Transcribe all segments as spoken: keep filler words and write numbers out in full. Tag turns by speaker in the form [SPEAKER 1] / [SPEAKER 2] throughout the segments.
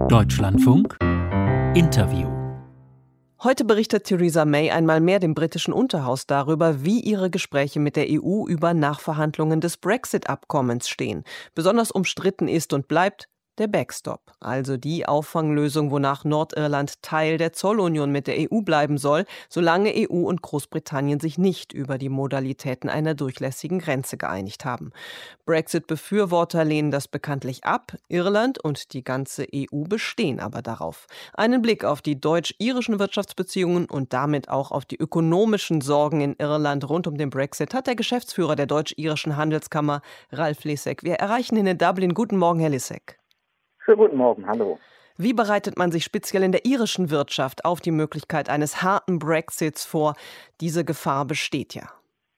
[SPEAKER 1] Deutschlandfunk Interview.
[SPEAKER 2] Heute berichtet Theresa May einmal mehr dem britischen Unterhaus darüber, wie ihre Gespräche mit der E U über Nachverhandlungen des Brexit-Abkommens stehen. Besonders umstritten ist und bleibt der Backstop, also die Auffanglösung, wonach Nordirland Teil der Zollunion mit der E U bleiben soll, solange E U und Großbritannien sich nicht über die Modalitäten einer durchlässigen Grenze geeinigt haben. Brexit-Befürworter lehnen das bekanntlich ab. Irland und die ganze E U bestehen aber darauf. Einen Blick auf die deutsch-irischen Wirtschaftsbeziehungen und damit auch auf die ökonomischen Sorgen in Irland rund um den Brexit hat der Geschäftsführer der deutsch-irischen Handelskammer, Ralf Lissek. Wir erreichen ihn in Dublin. Guten Morgen, Herr Lissek.
[SPEAKER 3] Schönen guten Morgen, hallo.
[SPEAKER 2] Wie bereitet man sich speziell in der irischen Wirtschaft auf die Möglichkeit eines harten Brexits vor? Diese Gefahr besteht ja.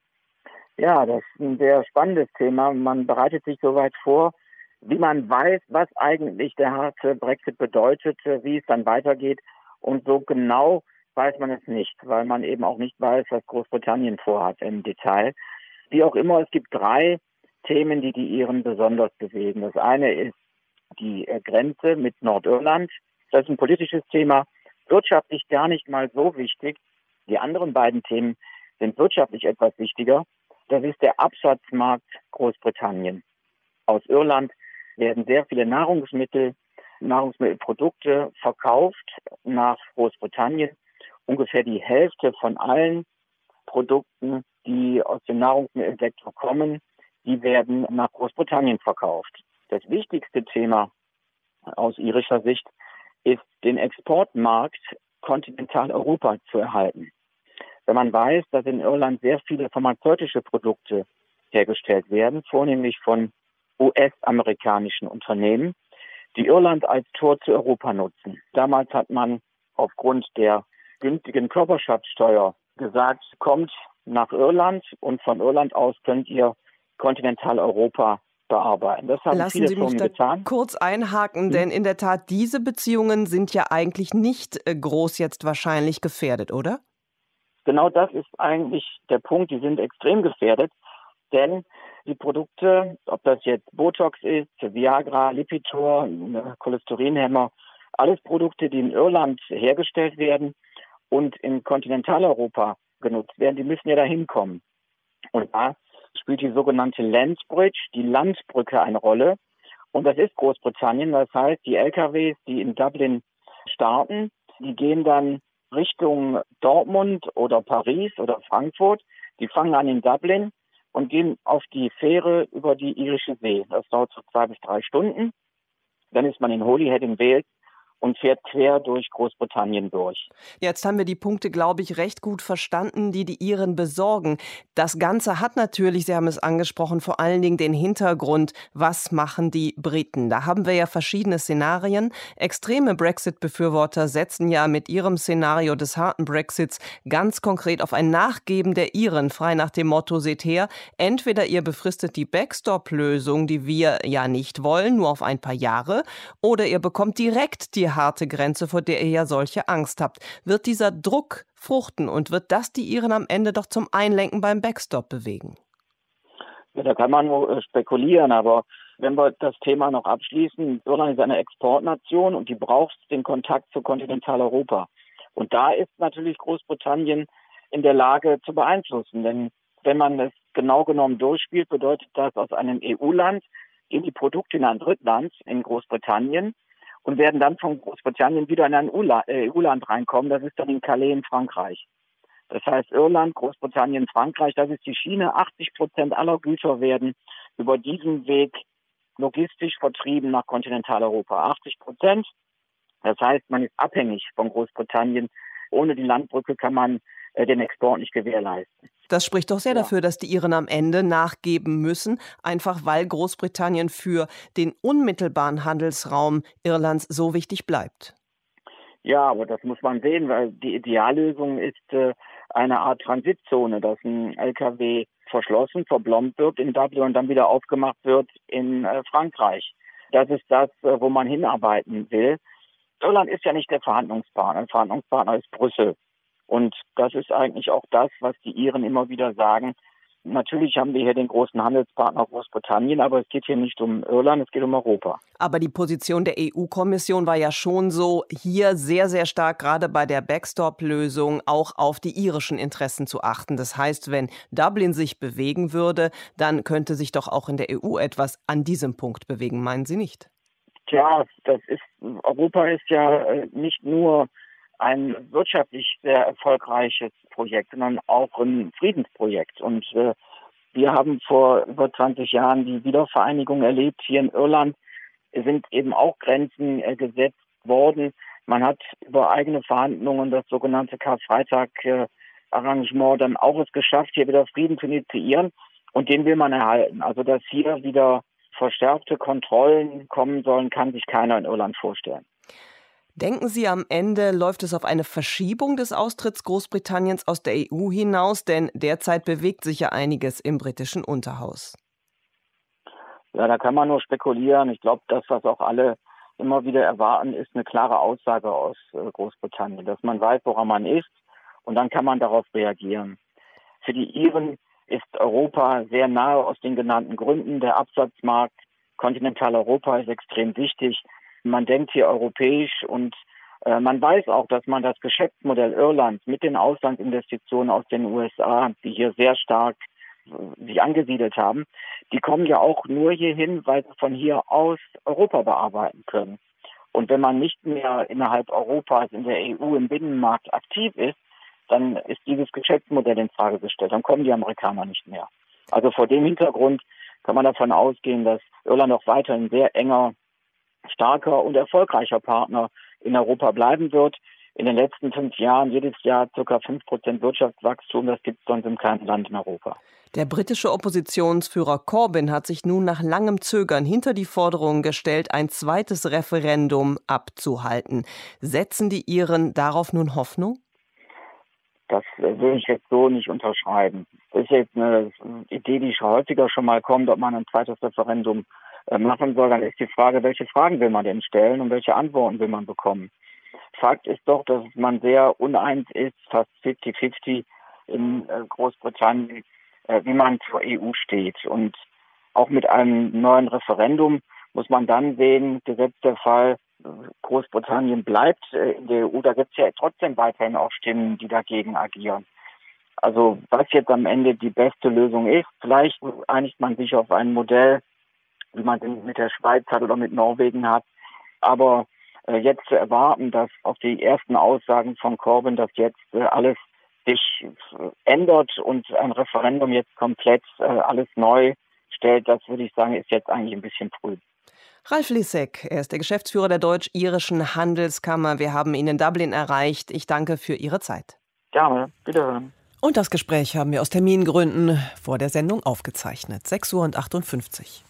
[SPEAKER 3] Ja, das ist ein sehr spannendes Thema. Man bereitet sich soweit vor, wie man weiß, was eigentlich der harte Brexit bedeutet, wie es dann weitergeht. Und so genau weiß man es nicht, weil man eben auch nicht weiß, was Großbritannien vorhat im Detail. Wie auch immer, es gibt drei Themen, die die Iren besonders bewegen. Das eine ist die Grenze mit Nordirland. Das ist ein politisches Thema, wirtschaftlich gar nicht mal so wichtig. Die anderen beiden Themen sind wirtschaftlich etwas wichtiger. Das ist der Absatzmarkt Großbritannien. Aus Irland werden sehr viele Nahrungsmittel, Nahrungsmittelprodukte verkauft nach Großbritannien. Ungefähr die Hälfte von allen Produkten, die aus dem Nahrungsmittelsektor kommen, die werden nach Großbritannien verkauft. Das wichtigste Thema aus irischer Sicht ist, den Exportmarkt Kontinentaleuropa zu erhalten. Wenn man weiß, dass in Irland sehr viele pharmazeutische Produkte hergestellt werden, vornehmlich von U S-amerikanischen Unternehmen, die Irland als Tor zu Europa nutzen. Damals hat man aufgrund der günstigen Körperschaftssteuer gesagt, kommt nach Irland und von Irland aus könnt ihr Kontinentaleuropa bearbeiten. Das haben
[SPEAKER 2] Lassen
[SPEAKER 3] viele
[SPEAKER 2] Sie mich
[SPEAKER 3] Firmen
[SPEAKER 2] da
[SPEAKER 3] getan.
[SPEAKER 2] kurz einhaken,
[SPEAKER 3] Hm?
[SPEAKER 2] denn in der Tat, diese Beziehungen sind ja eigentlich nicht äh, groß jetzt wahrscheinlich gefährdet, oder?
[SPEAKER 3] Genau das ist eigentlich der Punkt. Die sind extrem gefährdet, denn die Produkte, ob das jetzt Botox ist, Viagra, Lipitor, Cholesterinhemmer, alles Produkte, die in Irland hergestellt werden und in Kontinentaleuropa genutzt werden, die müssen ja da hinkommen. Und da spielt die sogenannte Landsbridge, die Landbrücke, eine Rolle. Und das ist Großbritannien. Das heißt, die L K Ws, die in Dublin starten, die gehen dann Richtung Dortmund oder Paris oder Frankfurt. Die fangen an in Dublin und gehen auf die Fähre über die Irische See. Das dauert so zwei bis drei Stunden. Dann ist man in Holyhead in Wales und fährt quer durch Großbritannien durch.
[SPEAKER 2] Jetzt haben wir die Punkte, glaube ich, recht gut verstanden, die die Iren besorgen. Das Ganze hat natürlich, Sie haben es angesprochen, vor allen Dingen den Hintergrund, was machen die Briten? Da haben wir ja verschiedene Szenarien. Extreme Brexit-Befürworter setzen ja mit ihrem Szenario des harten Brexits ganz konkret auf ein Nachgeben der Iren, frei nach dem Motto, seht her, entweder ihr befristet die Backstop-Lösung, die wir ja nicht wollen, nur auf ein paar Jahre, oder ihr bekommt direkt die harte Grenze, vor der ihr ja solche Angst habt. Wird dieser Druck fruchten und wird das die Iren am Ende doch zum Einlenken beim Backstop bewegen?
[SPEAKER 3] Ja, da kann man nur spekulieren, aber wenn wir das Thema noch abschließen, Irland ist eine Exportnation und die braucht den Kontakt zu Kontinentaleuropa. Und da ist natürlich Großbritannien in der Lage zu beeinflussen, denn wenn man es genau genommen durchspielt, bedeutet das, aus einem E U-Land gehen die Produkte in ein Drittland, in Großbritannien, und werden dann von Großbritannien wieder in ein E U-Land reinkommen. Das ist dann in Calais in Frankreich. Das heißt, Irland, Großbritannien, Frankreich, das ist die Schiene. achtzig Prozent aller Güter werden über diesen Weg logistisch vertrieben nach Kontinentaleuropa. achtzig Prozent. Das heißt, man ist abhängig von Großbritannien. Ohne die Landbrücke kann man äh, den Export nicht gewährleisten.
[SPEAKER 2] Das spricht doch sehr
[SPEAKER 3] Ja.
[SPEAKER 2] dafür, dass die Iren am Ende nachgeben müssen, einfach weil Großbritannien für den unmittelbaren Handelsraum Irlands so wichtig bleibt.
[SPEAKER 3] Ja, aber das muss man sehen, weil die Ideallösung ist äh, eine Art Transitzone, dass ein L K W verschlossen, verblombt wird in Dublin und dann wieder aufgemacht wird in äh, Frankreich. Das ist das, äh, wo man hinarbeiten will. Irland ist ja nicht der Verhandlungspartner. Der Verhandlungspartner ist Brüssel. Und das ist eigentlich auch das, was die Iren immer wieder sagen. Natürlich haben wir hier den großen Handelspartner Großbritannien, aber es geht hier nicht um Irland, es geht um Europa.
[SPEAKER 2] Aber die Position der E U-Kommission war ja schon so, hier sehr, sehr stark gerade bei der Backstop-Lösung auch auf die irischen Interessen zu achten. Das heißt, wenn Dublin sich bewegen würde, dann könnte sich doch auch in der E U etwas an diesem Punkt bewegen, meinen Sie nicht?
[SPEAKER 3] Tja, das ist, Europa ist ja nicht nur ein wirtschaftlich sehr erfolgreiches Projekt, sondern auch ein Friedensprojekt. Und äh, wir haben vor über zwanzig Jahren die Wiedervereinigung erlebt. Hier in Irland sind eben auch Grenzen äh, gesetzt worden. Man hat über eigene Verhandlungen das sogenannte Karfreitag-Arrangement äh, dann auch es geschafft, hier wieder Frieden zu initiieren. Und den will man erhalten. Also dass hier wieder verstärkte Kontrollen kommen sollen, kann sich keiner in Irland vorstellen.
[SPEAKER 2] Denken Sie, am Ende läuft es auf eine Verschiebung des Austritts Großbritanniens aus der E U hinaus? Denn derzeit bewegt sich ja einiges im britischen Unterhaus.
[SPEAKER 3] Ja, da kann man nur spekulieren. Ich glaube, das, was auch alle immer wieder erwarten, ist eine klare Aussage aus äh, Großbritannien, dass man weiß, woran man ist, und dann kann man darauf reagieren. Für die Iren ist Europa sehr nahe aus den genannten Gründen. Der Absatzmarkt Kontinentaleuropa ist extrem wichtig. Man denkt hier europäisch und äh, man weiß auch, dass man das Geschäftsmodell Irlands mit den Auslandsinvestitionen aus den U S A, die hier sehr stark äh, sich angesiedelt haben, die kommen ja auch nur hierhin, weil sie von hier aus Europa bearbeiten können. Und wenn man nicht mehr innerhalb Europas in der E U im Binnenmarkt aktiv ist, dann ist dieses Geschäftsmodell in Frage gestellt. Dann kommen die Amerikaner nicht mehr. Also vor dem Hintergrund kann man davon ausgehen, dass Irland auch weiterhin sehr enger, starker und erfolgreicher Partner in Europa bleiben wird. In den letzten fünf Jahren jedes Jahr ca. fünf Prozent Wirtschaftswachstum, das gibt es sonst in keinem Land in Europa.
[SPEAKER 2] Der britische Oppositionsführer Corbyn hat sich nun nach langem Zögern hinter die Forderung gestellt, ein zweites Referendum abzuhalten. Setzen die Iren darauf nun Hoffnung?
[SPEAKER 3] Das will ich jetzt so nicht unterschreiben. Das ist jetzt eine Idee, die schon häufiger schon mal kommt, ob man ein zweites Referendum machen soll. Dann ist die Frage, welche Fragen will man denn stellen und welche Antworten will man bekommen. Fakt ist doch, dass man sehr uneins ist, fast fünfzig fünfzig in Großbritannien, wie man zur E U steht. Und auch mit einem neuen Referendum muss man dann sehen, gesetzt der Fall, Großbritannien bleibt in der E U, da gibt es ja trotzdem weiterhin auch Stimmen, die dagegen agieren. Also was jetzt am Ende die beste Lösung ist, vielleicht einigt man sich auf ein Modell, wie man es mit der Schweiz hat oder mit Norwegen hat. Aber äh, jetzt zu erwarten, dass auf die ersten Aussagen von Corbyn, dass jetzt äh, alles sich äh, ändert und ein Referendum jetzt komplett äh, alles neu stellt, das würde ich sagen, ist jetzt eigentlich ein bisschen früh.
[SPEAKER 2] Ralf Lissek, er ist der Geschäftsführer der Deutsch-Irischen Handelskammer. Wir haben ihn in Dublin erreicht. Ich danke für Ihre Zeit.
[SPEAKER 3] Gerne, wiederhören.
[SPEAKER 2] Und das Gespräch haben wir aus Termingründen vor der Sendung aufgezeichnet. sechs Uhr achtundfünfzig.